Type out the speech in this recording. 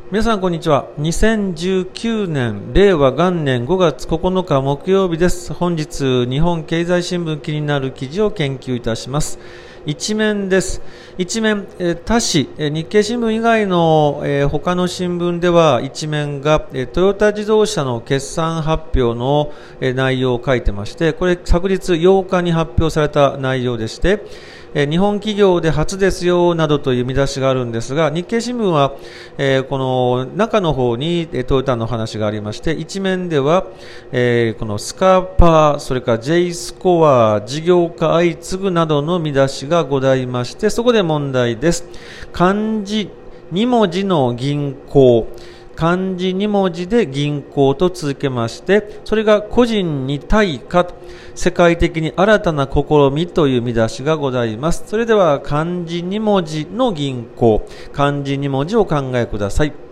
皆さんこんにちは。2019年令和元年5月9日木曜日です。本日日本経済新聞気になる記事を研究いたします。一面です。一面、他紙、日経新聞以外の、他の新聞では一面が、トヨタ自動車の決算発表の、内容を書いてまして、これ昨日8日に発表された内容でして、日本企業で初ですよなどという見出しがあるんですが、日経新聞は、この中の方にトヨタの話がありまして、一面では、このスカパー、それから J スコア、事業化相次ぐなどの見出しがございまして、そこで問題です。漢字2文字の銀行。漢字2文字で銀行と続けまして、それが個人に対価、世界的に新たな試みという見出しがございます。それでは漢字2文字の銀行、漢字2文字をお考えください。